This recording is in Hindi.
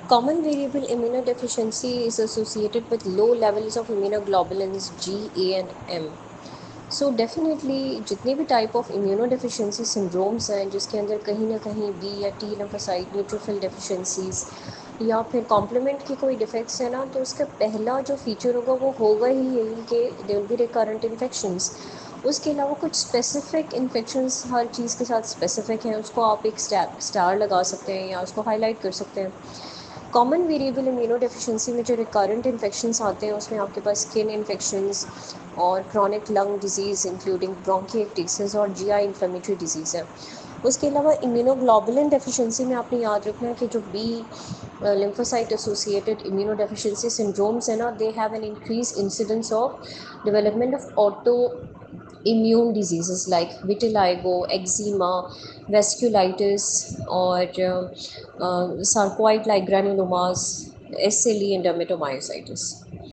Common variable immunodeficiency is associated with low levels of immunoglobulins G, A and M. So definitely जितने भी टाइप ऑफ इम्यूनोडेफिशिएंसी सिंड्रोम्स हैं जिसके अंदर कहीं ना कहीं बी या टी लिम्फोसाइट न्यूट्रोफिल डेफिशिएंसीज या फिर कॉम्प्लीमेंट की कोई डिफेक्ट्स है ना, तो उसका पहला जो फीचर होगा वो होगा ही यही कि there will be recurrent infections. उसके अलावा कुछ स्पेसिफिक इन्फेक्शंस हर चीज़ के साथ स्पेसिफिक हैं, उसको आप एक स्टार लगा सकते हैं या उसको हाईलाइट कर सकते हैं। कॉमन वेरिएबल इम्यूनोडेफिशिएंसी में जो रिकरेंट इन्फेक्शंस आते हैं उसमें आपके पास स्किन इन्फेक्शंस और chronic lung disease including bronchiectasis और जीआई इन्फ्लेमेटरी डिजीज़ है। उसके अलावा इम्यूनोग्लोबुलिन डेफिशिएंसी में आपने याद रखना है कि जो B lymphocyte associated immunodeficiency syndromes है ना, they have an increased incidence of development of autoimmune diseases like vitiligo, eczema, vasculitis और sarcoid like granulomas, SLE and dermatomyositis.